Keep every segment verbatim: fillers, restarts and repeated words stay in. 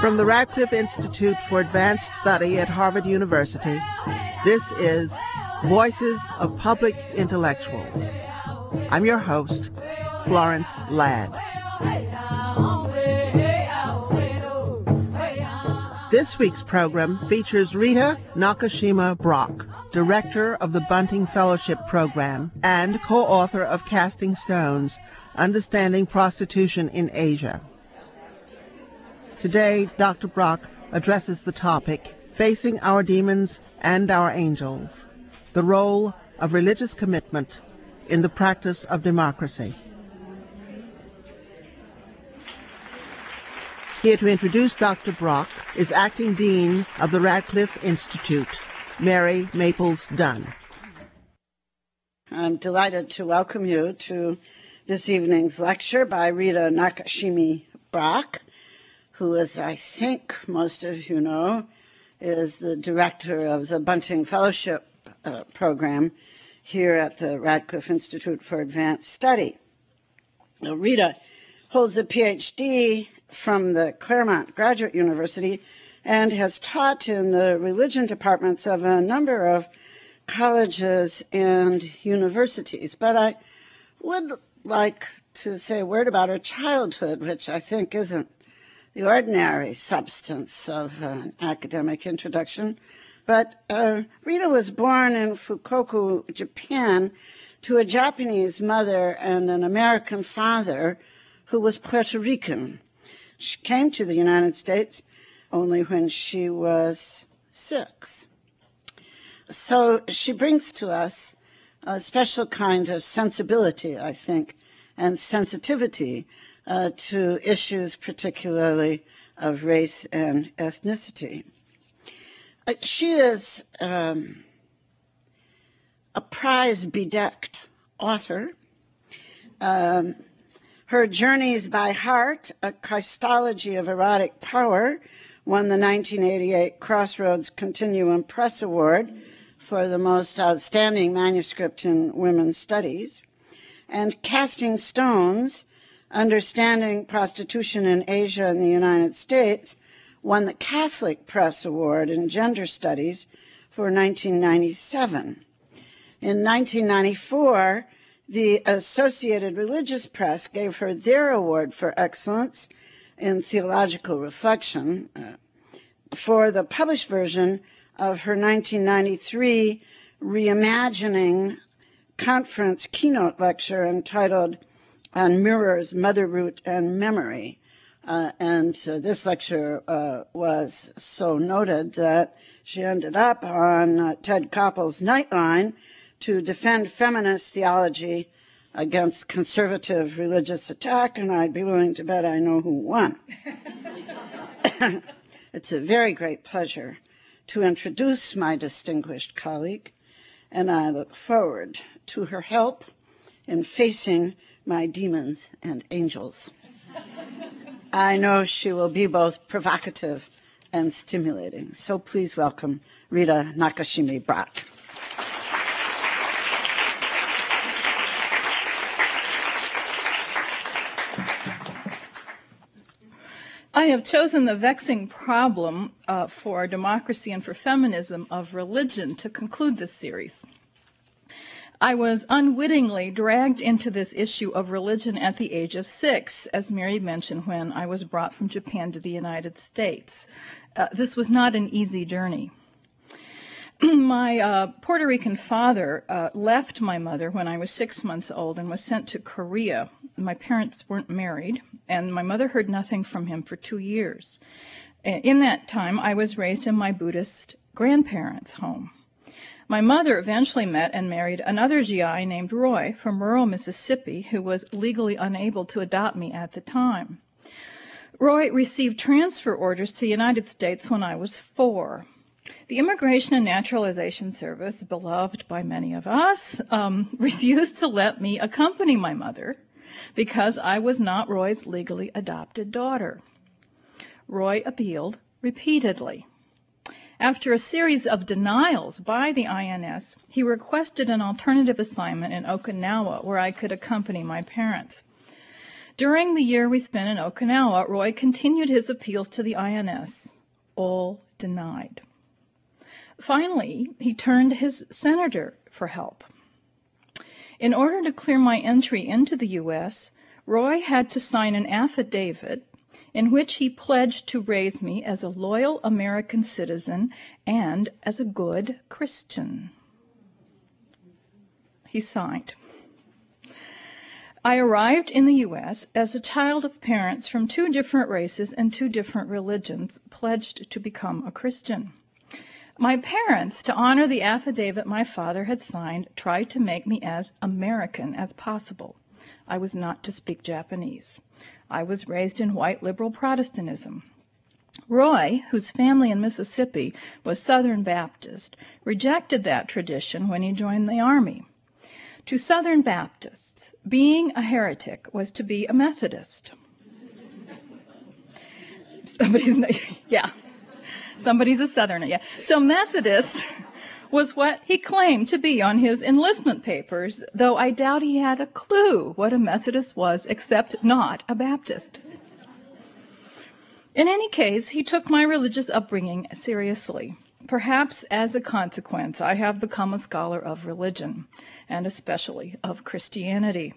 From the Radcliffe Institute for Advanced Study at Harvard University, this is Voices of Public Intellectuals. I'm your host, Florence Ladd. This week's program features Rita Nakashima Brock, director of the Bunting Fellowship Program and co-author of Casting Stones, Understanding Prostitution in Asia. Today, Doctor Brock addresses the topic, Facing Our Demons and Our Angels, the role of religious commitment in the practice of democracy. Here to introduce Doctor Brock is Acting Dean of the Radcliffe Institute, Mary Maples Dunn. I'm delighted to welcome you to this evening's lecture by Rita Nakashima Brock, who, as I think most of you know, is the director of the Bunting Fellowship uh, Program here at the Radcliffe Institute for Advanced Study. Now, Rita holds a P H D from the Claremont Graduate University and has taught in the religion departments of a number of colleges and universities. But I would like to say a word about her childhood, which I think isn't the ordinary substance of an academic introduction. But uh, Rita was born in Fukoku, Japan, to a Japanese mother and an American father who was Puerto Rican. She came to the United States only when she was six. So she brings to us a special kind of sensibility, I think, and sensitivity uh, to issues particularly of race and ethnicity. Uh, she is um, a prize-bedecked author. Um, Her Journeys by Heart, a Christology of Erotic Power, won the nineteen eighty-eight Crossroads Continuum Press Award for the most outstanding manuscript in women's studies. And Casting Stones, Understanding Prostitution in Asia and the United States, won the Catholic Press Award in Gender Studies for nineteen ninety-seven. In nineteen ninety-four, the Associated Religious Press gave her their award for excellence in theological reflection uh, for the published version of her nineteen ninety-three Reimagining Conference keynote lecture entitled On Mirrors, Mother Root, and Memory. Uh, and uh, this lecture uh, was so noted that she ended up on uh, Ted Koppel's Nightline to defend feminist theology against conservative religious attack, and I'd be willing to bet I know who won. It's a very great pleasure to introduce my distinguished colleague, and I look forward to her help in facing my demons and angels. I know she will be both provocative and stimulating, so please welcome Rita Nakashima Brock. I have chosen the vexing problem uh, for democracy and for feminism of religion to conclude this series. I was unwittingly dragged into this issue of religion at the age of six, as Mary mentioned, when I was brought from Japan to the United States. Uh, this was not an easy journey. My uh, Puerto Rican father uh, left my mother when I was six months old and was sent to Korea. My parents weren't married, and my mother heard nothing from him for two years. In that time, I was raised in my Buddhist grandparents' home. My mother eventually met and married another G I named Roy from rural Mississippi, who was legally unable to adopt me at the time. Roy received transfer orders to the United States when I was four. The Immigration and Naturalization Service, beloved by many of us, um, refused to let me accompany my mother because I was not Roy's legally adopted daughter. Roy appealed repeatedly. After a series of denials by the I N S, he requested an alternative assignment in Okinawa where I could accompany my parents. During the year we spent in Okinawa, Roy continued his appeals to the I N S, all denied. Finally, he turned to his senator for help. In order to clear my entry into the U S, Roy had to sign an affidavit in which he pledged to raise me as a loyal American citizen and as a good Christian. He signed. I arrived in the U S as a child of parents from two different races and two different religions, pledged to become a Christian. My parents, to honor the affidavit my father had signed, tried to make me as American as possible. I was not to speak Japanese. I was raised in white liberal Protestantism. Roy, whose family in Mississippi was Southern Baptist, rejected that tradition when he joined the Army. To Southern Baptists, being a heretic was to be a Methodist. Somebody's, yeah, somebody's a Southerner, yeah. So Methodist was what he claimed to be on his enlistment papers, though I doubt he had a clue what a Methodist was, except not a Baptist. In any case, he took my religious upbringing seriously. Perhaps as a consequence, I have become a scholar of religion, and especially of Christianity.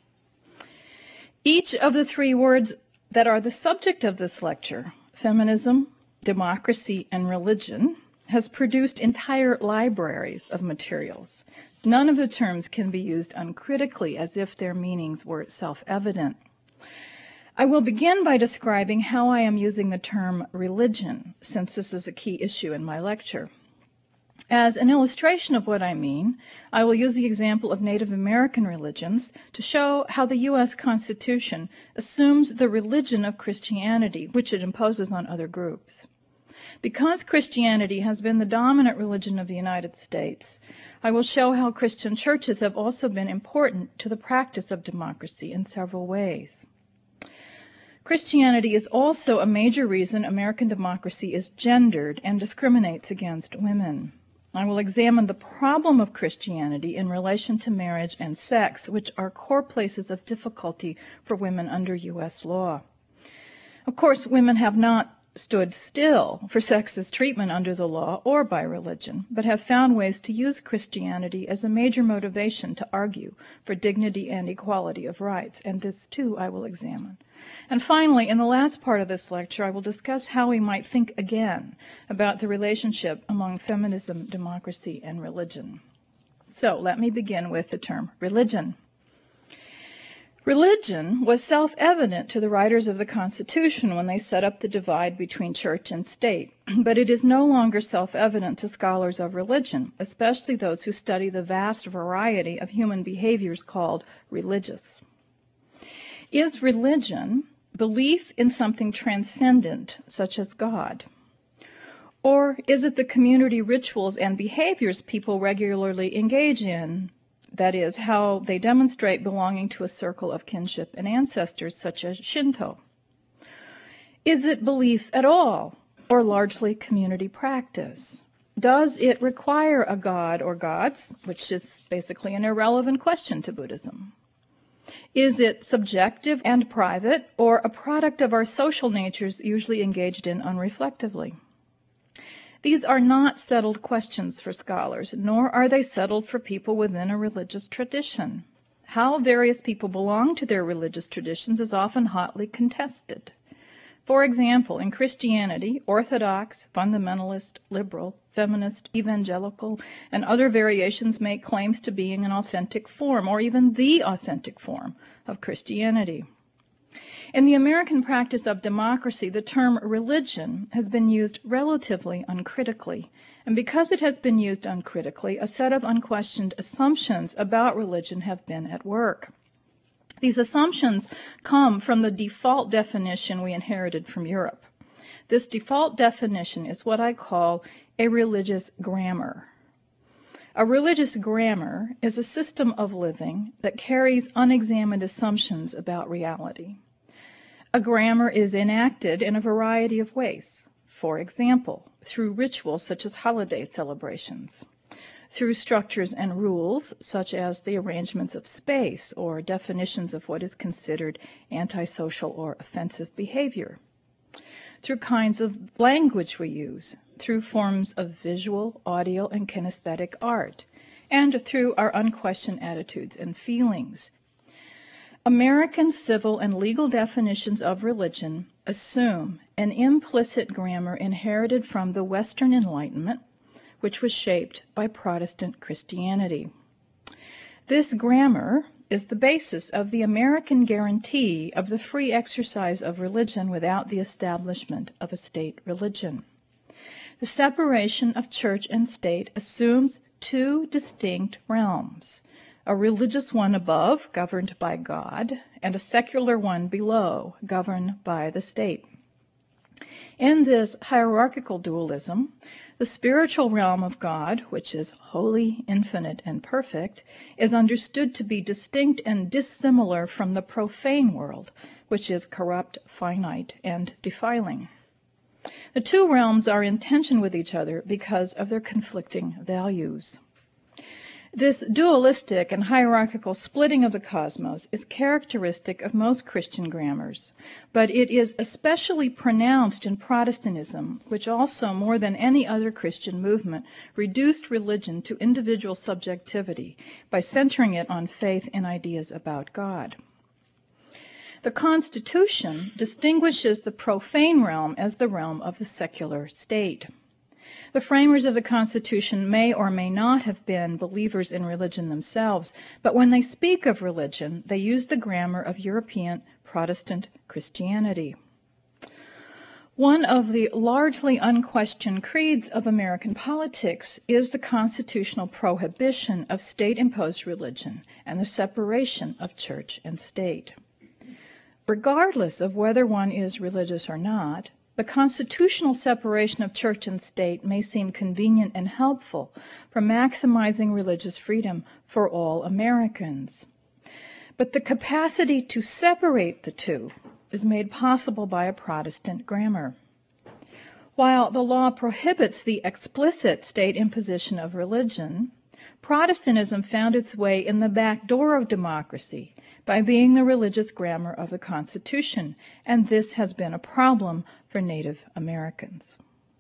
Each of the three words that are the subject of this lecture, feminism, democracy, and religion, has produced entire libraries of materials. None of the terms can be used uncritically as if their meanings were self-evident. I will begin by describing how I am using the term religion, since this is a key issue in my lecture. As an illustration of what I mean, I will use the example of Native American religions to show how the U S Constitution assumes the religion of Christianity, which it imposes on other groups. Because Christianity has been the dominant religion of the United States, I will show how Christian churches have also been important to the practice of democracy in several ways. Christianity is also a major reason American democracy is gendered and discriminates against women. I will examine the problem of Christianity in relation to marriage and sex, which are core places of difficulty for women under U S law. Of course, women have not stood still for sexist treatment under the law or by religion, but have found ways to use Christianity as a major motivation to argue for dignity and equality of rights, and this too I will examine. And finally, in the last part of this lecture, I will discuss how we might think again about the relationship among feminism, democracy, and religion. So let me begin with the term religion. Religion was self-evident to the writers of the Constitution when they set up the divide between church and state, but it is no longer self-evident to scholars of religion, especially those who study the vast variety of human behaviors called religious. Is religion belief in something transcendent, such as God? Or is it the community rituals and behaviors people regularly engage in? That is, how they demonstrate belonging to a circle of kinship and ancestors, such as Shinto. Is it belief at all, or largely community practice? Does it require a god or gods, which is basically an irrelevant question to Buddhism? Is it subjective and private, or a product of our social natures usually engaged in unreflectively? These are not settled questions for scholars, nor are they settled for people within a religious tradition. How various people belong to their religious traditions is often hotly contested. For example, in Christianity, Orthodox, fundamentalist, liberal, feminist, evangelical, and other variations make claims to being an authentic form, or even the authentic form, of Christianity. In the American practice of democracy, the term religion has been used relatively uncritically, and because it has been used uncritically, a set of unquestioned assumptions about religion have been at work. These assumptions come from the default definition we inherited from Europe. This default definition is what I call a religious grammar. A religious grammar is a system of living that carries unexamined assumptions about reality. A grammar is enacted in a variety of ways. For example, through rituals such as holiday celebrations, through structures and rules, such as the arrangements of space or definitions of what is considered antisocial or offensive behavior, through kinds of language we use, through forms of visual, audio, and kinesthetic art, and through our unquestioned attitudes and feelings. American civil and legal definitions of religion assume an implicit grammar inherited from the Western Enlightenment, which was shaped by Protestant Christianity. This grammar is the basis of the American guarantee of the free exercise of religion without the establishment of a state religion. The separation of church and state assumes two distinct realms: a religious one above, governed by God, and a secular one below, governed by the state. In this hierarchical dualism, the spiritual realm of God, which is holy, infinite, and perfect, is understood to be distinct and dissimilar from the profane world, which is corrupt, finite, and defiling. The two realms are in tension with each other because of their conflicting values. This dualistic and hierarchical splitting of the cosmos is characteristic of most Christian grammars, but it is especially pronounced in Protestantism, which also, more than any other Christian movement, reduced religion to individual subjectivity by centering it on faith in ideas about God. The Constitution distinguishes the profane realm as the realm of the secular state. The framers of the Constitution may or may not have been believers in religion themselves, but when they speak of religion, they use the grammar of European Protestant Christianity. One of the largely unquestioned creeds of American politics is the constitutional prohibition of state-imposed religion and the separation of church and state. Regardless of whether one is religious or not, the constitutional separation of church and state may seem convenient and helpful for maximizing religious freedom for all Americans. But the capacity to separate the two is made possible by a Protestant grammar. While the law prohibits the explicit state imposition of religion, Protestantism found its way in the back door of democracy by being the religious grammar of the Constitution, and this has been a problem for Native Americans.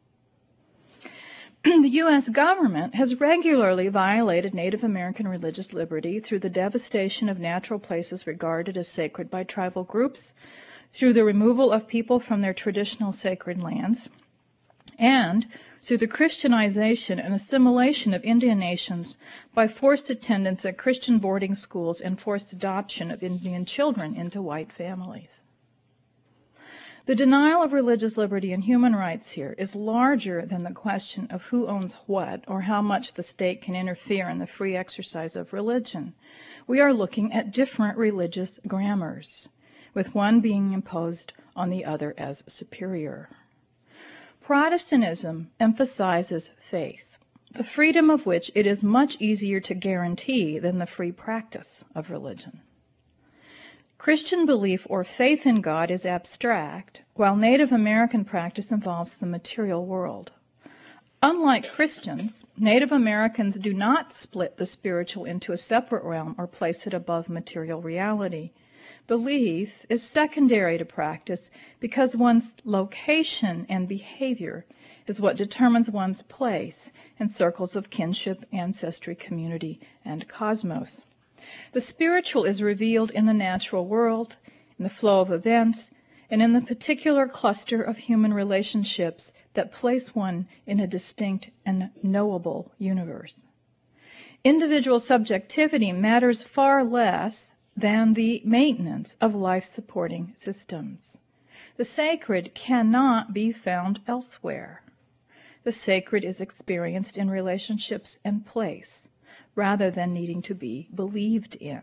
The U S government has regularly violated Native American religious liberty through the devastation of natural places regarded as sacred by tribal groups, through the removal of people from their traditional sacred lands, and through the Christianization and assimilation of Indian nations by forced attendance at Christian boarding schools and forced adoption of Indian children into white families. The denial of religious liberty and human rights here is larger than the question of who owns what or how much the state can interfere in the free exercise of religion. We are looking at different religious grammars, with one being imposed on the other as superior. Protestantism emphasizes faith, the freedom of which it is much easier to guarantee than the free practice of religion. Christian belief or faith in God is abstract, while Native American practice involves the material world. Unlike Christians, Native Americans do not split the spiritual into a separate realm or place it above material reality. Belief is secondary to practice because one's location and behavior is what determines one's place in circles of kinship, ancestry, community, and cosmos. The spiritual is revealed in the natural world, in the flow of events, and in the particular cluster of human relationships that place one in a distinct and knowable universe. Individual subjectivity matters far less than the maintenance of life-supporting systems. The sacred cannot be found elsewhere. The sacred is experienced in relationships and place, rather than needing to be believed in.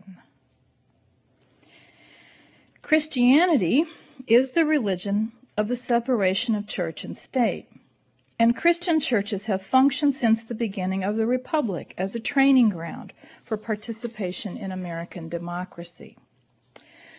Christianity is the religion of the separation of church and state, and Christian churches have functioned since the beginning of the Republic as a training ground for participation in American democracy.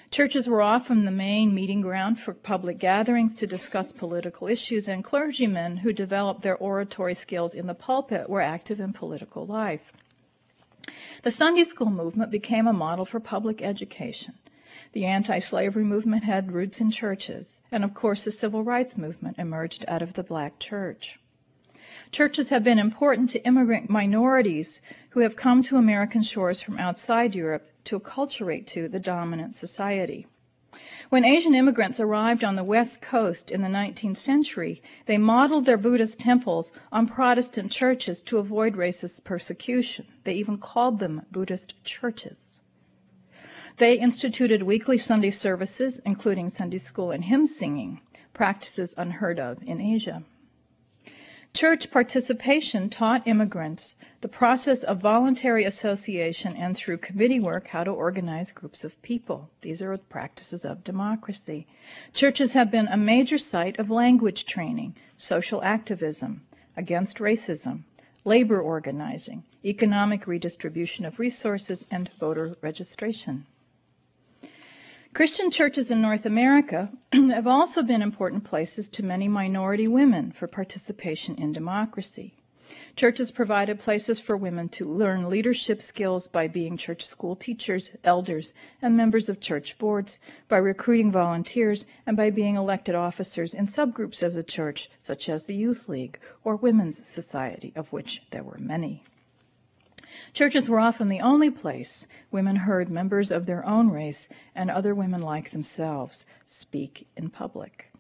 Churches were often the main meeting ground for public gatherings to discuss political issues, and clergymen who developed their oratory skills in the pulpit were active in political life. The Sunday school movement became a model for public education. The anti-slavery movement had roots in churches, and of course the civil rights movement emerged out of the black church. Churches have been important to immigrant minorities who have come to American shores from outside Europe to acculturate to the dominant society. When Asian immigrants arrived on the West Coast in the nineteenth century, they modeled their Buddhist temples on Protestant churches to avoid racist persecution. They even called them Buddhist churches. They instituted weekly Sunday services, including Sunday school and hymn singing, practices unheard of in Asia. Church participation taught immigrants the process of voluntary association and through committee work how to organize groups of people. These are practices of democracy. Churches have been a major site of language training, social activism, against racism, labor organizing, economic redistribution of resources, and voter registration. Christian churches in North America have also been important places to many minority women for participation in democracy. Churches provided places for women to learn leadership skills by being church school teachers, elders, and members of church boards, by recruiting volunteers, and by being elected officers in subgroups of the church, such as the Youth League or Women's Society, of which there were many. Churches were often the only place women heard members of their own race and other women like themselves speak in public.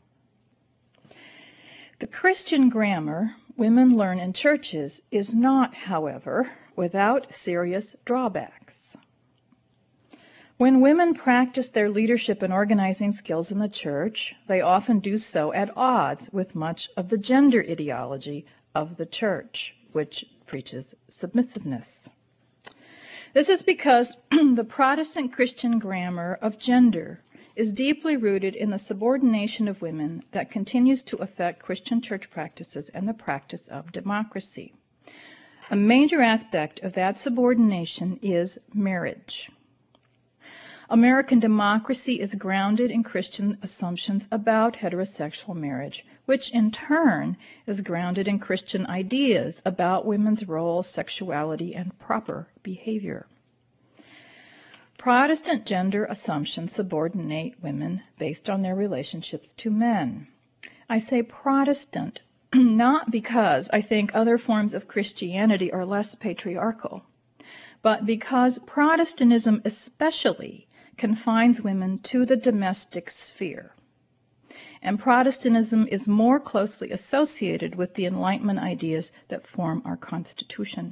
The Christian grammar women learn in churches is not, however, without serious drawbacks. When women practice their leadership and organizing skills in the church, they often do so at odds with much of the gender ideology of the church, which preaches submissiveness. This is because the Protestant Christian grammar of gender is deeply rooted in the subordination of women that continues to affect Christian church practices and the practice of democracy. A major aspect of that subordination is marriage. American democracy is grounded in Christian assumptions about heterosexual marriage, which in turn is grounded in Christian ideas about women's role, sexuality, and proper behavior. Protestant gender assumptions subordinate women based on their relationships to men. I say Protestant not because I think other forms of Christianity are less patriarchal, but because Protestantism especially confines women to the domestic sphere. And Protestantism is more closely associated with the Enlightenment ideas that form our Constitution.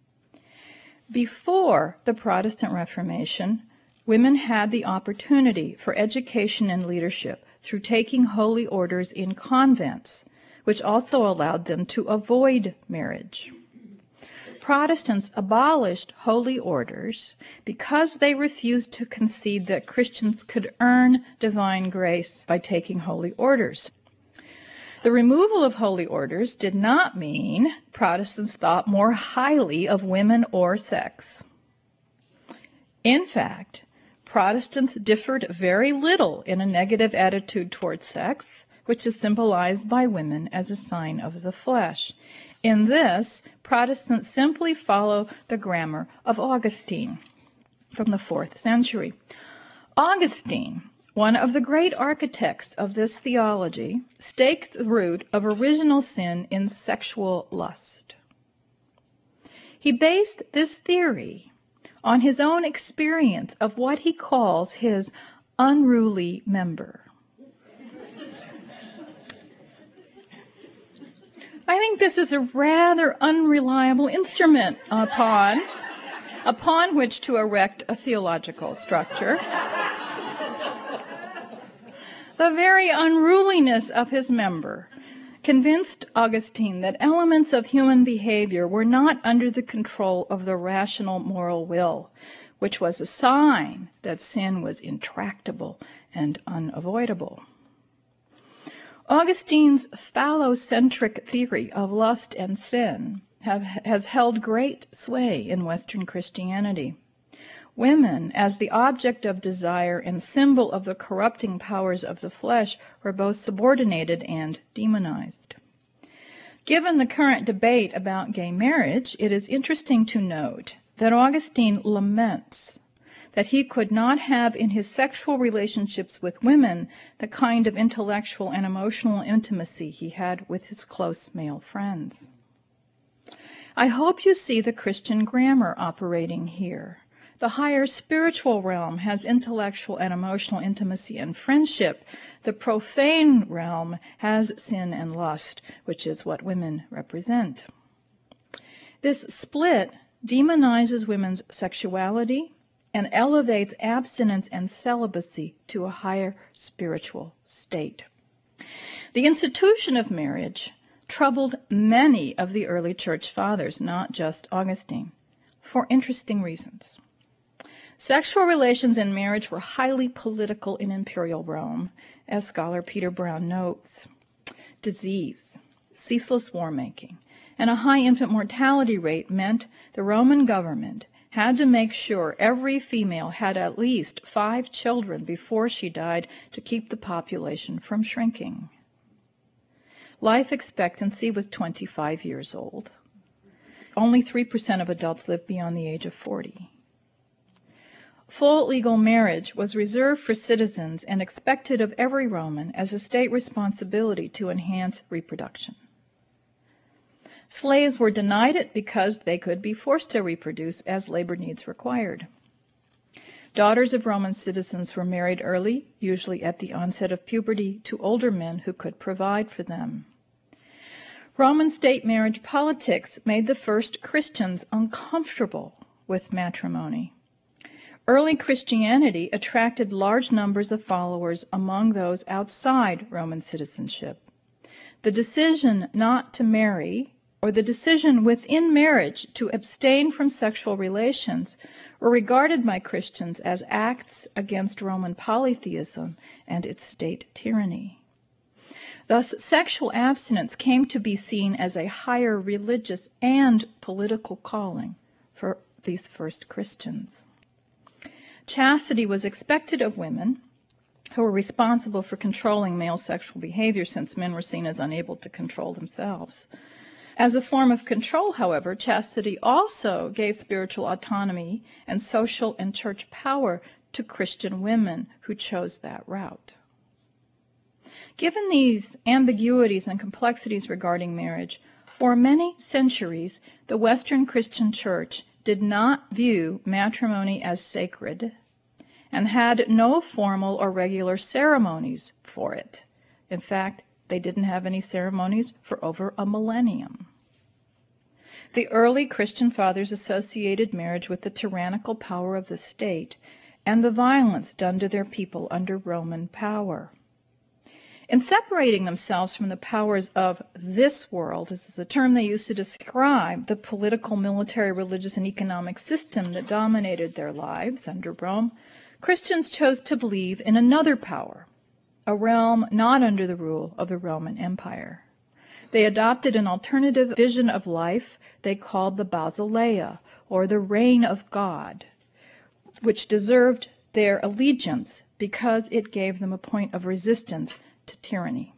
Before the Protestant Reformation, women had the opportunity for education and leadership through taking holy orders in convents, which also allowed them to avoid marriage. Protestants abolished holy orders because they refused to concede that Christians could earn divine grace by taking holy orders. The removal of holy orders did not mean Protestants thought more highly of women or sex. In fact, Protestants differed very little in a negative attitude toward sex, which is symbolized by women as a sign of the flesh. In this, Protestants simply follow the grammar of Augustine from the fourth century. Augustine, one of the great architects of this theology, staked the root of original sin in sexual lust. He based this theory on his own experience of what he calls his unruly member. I think this is a rather unreliable instrument upon, upon which to erect a theological structure. The very unruliness of his member convinced Augustine that elements of human behavior were not under the control of the rational moral will, which was a sign that sin was intractable and unavoidable. Augustine's phallocentric theory of lust and sin have, has held great sway in Western Christianity. Women, as the object of desire and symbol of the corrupting powers of the flesh, were both subordinated and demonized. Given the current debate about gay marriage, it is interesting to note that Augustine laments that he could not have in his sexual relationships with women the kind of intellectual and emotional intimacy he had with his close male friends. I hope you see the Christian grammar operating here. The higher spiritual realm has intellectual and emotional intimacy and friendship. The profane realm has sin and lust, which is what women represent. This split demonizes women's sexuality and elevates abstinence and celibacy to a higher spiritual state. The institution of marriage troubled many of the early church fathers, not just Augustine, for interesting reasons. Sexual relations in marriage were highly political in imperial Rome, as scholar Peter Brown notes. Disease, ceaseless war-making, and a high infant mortality rate meant the Roman government had to make sure every female had at least five children before she died to keep the population from shrinking. Life expectancy was twenty-five years old. Only three percent of adults lived beyond the age of forty. Full legal marriage was reserved for citizens and expected of every Roman as a state responsibility to enhance reproduction. Slaves were denied it because they could be forced to reproduce as labor needs required. Daughters of Roman citizens were married early, usually at the onset of puberty, to older men who could provide for them. Roman state marriage politics made the first Christians uncomfortable with matrimony. Early Christianity attracted large numbers of followers among those outside Roman citizenship. The decision not to marry, or the decision within marriage to abstain from sexual relations, were regarded by Christians as acts against Roman polytheism and its state tyranny. Thus, sexual abstinence came to be seen as a higher religious and political calling for these first Christians. Chastity was expected of women, who were responsible for controlling male sexual behavior since men were seen as unable to control themselves. As a form of control, however, chastity also gave spiritual autonomy and social and church power to Christian women who chose that route. Given these ambiguities and complexities regarding marriage, for many centuries, the Western Christian Church did not view matrimony as sacred and had no formal or regular ceremonies for it. In fact, they didn't have any ceremonies for over a millennium. The early Christian fathers associated marriage with the tyrannical power of the state and the violence done to their people under Roman power. In separating themselves from the powers of this world, this is a term they used to describe the political, military, religious, and economic system that dominated their lives under Rome, Christians chose to believe in another power, a realm not under the rule of the Roman Empire. They adopted an alternative vision of life they called the Basileia, or the reign of God, which deserved their allegiance because it gave them a point of resistance to tyranny.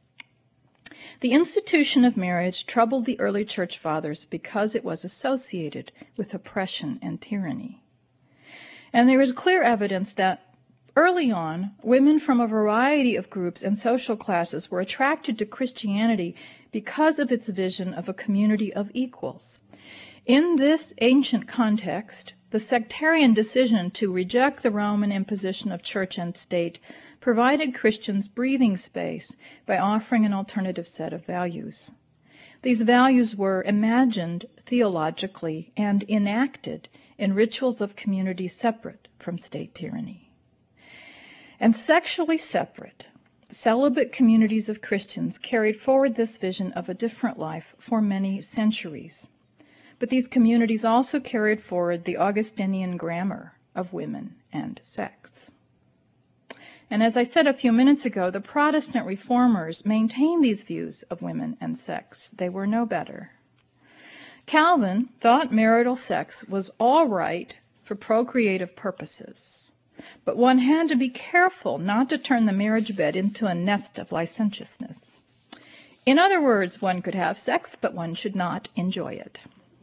The institution of marriage troubled the early church fathers because it was associated with oppression and tyranny. And there is clear evidence that early on, women from a variety of groups and social classes were attracted to Christianity because of its vision of a community of equals. In this ancient context, the sectarian decision to reject the Roman imposition of church and state provided Christians breathing space by offering an alternative set of values. These values were imagined theologically and enacted in rituals of community separate from state tyranny. And sexually separate, celibate communities of Christians carried forward this vision of a different life for many centuries. But these communities also carried forward the Augustinian grammar of women and sex. And as I said a few minutes ago, the Protestant reformers maintained these views of women and sex. They were no better. Calvin thought marital sex was all right for procreative purposes. But one had to be careful not to turn the marriage bed into a nest of licentiousness. In other words, one could have sex, but one should not enjoy it.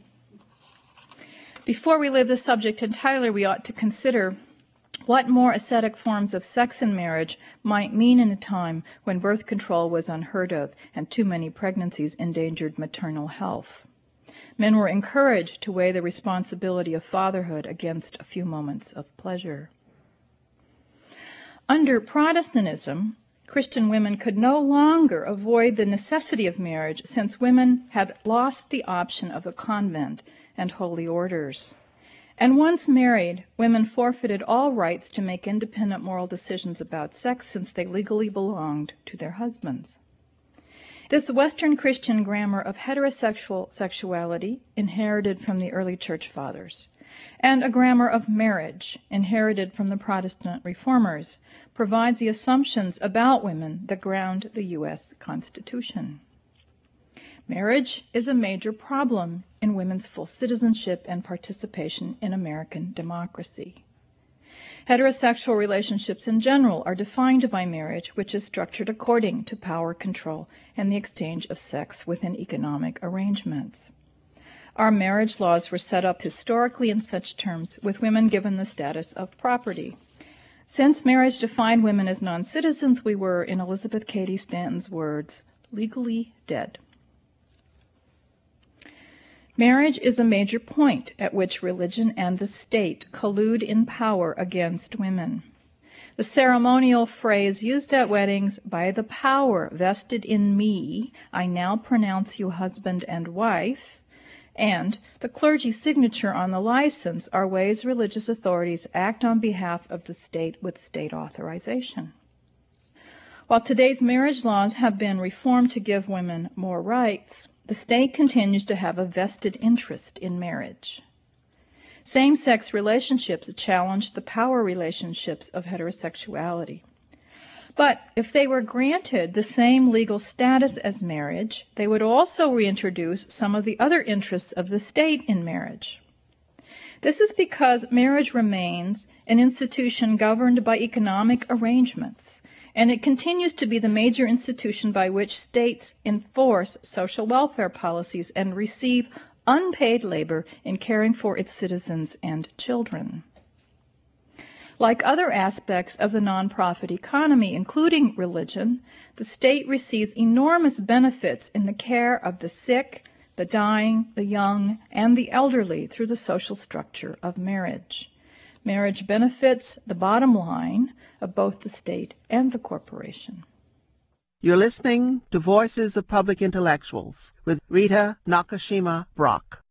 Before we leave the subject entirely, we ought to consider what more ascetic forms of sex in marriage might mean in a time when birth control was unheard of and too many pregnancies endangered maternal health. Men were encouraged to weigh the responsibility of fatherhood against a few moments of pleasure. Under Protestantism, Christian women could no longer avoid the necessity of marriage, since women had lost the option of the convent and holy orders. And once married, women forfeited all rights to make independent moral decisions about sex, since they legally belonged to their husbands. This Western Christian grammar of heterosexual sexuality, inherited from the early church fathers, and a grammar of marriage, inherited from the Protestant reformers, provides the assumptions about women that ground the U S Constitution. Marriage is a major problem in women's full citizenship and participation in American democracy. Heterosexual relationships in general are defined by marriage, which is structured according to power control and the exchange of sex within economic arrangements. Our marriage laws were set up historically in such terms, with women given the status of property. Since marriage defined women as non-citizens, we were, in Elizabeth Cady Stanton's words, legally dead. Marriage is a major point at which religion and the state collude in power against women. The ceremonial phrase used at weddings, "By the power vested in me, I now pronounce you husband and wife," and the clergy signature on the license are ways religious authorities act on behalf of the state with state authorization. While today's marriage laws have been reformed to give women more rights, the state continues to have a vested interest in marriage. Same-sex relationships challenge the power relationships of heterosexuality. But if they were granted the same legal status as marriage, they would also reintroduce some of the other interests of the state in marriage. This is because marriage remains an institution governed by economic arrangements, and it continues to be the major institution by which states enforce social welfare policies and receive unpaid labor in caring for its citizens and children. Like other aspects of the nonprofit economy, including religion, the state receives enormous benefits in the care of the sick, the dying, the young, and the elderly through the social structure of marriage. Marriage benefits the bottom line of both the state and the corporation. You're listening to Voices of Public Intellectuals with Rita Nakashima Brock.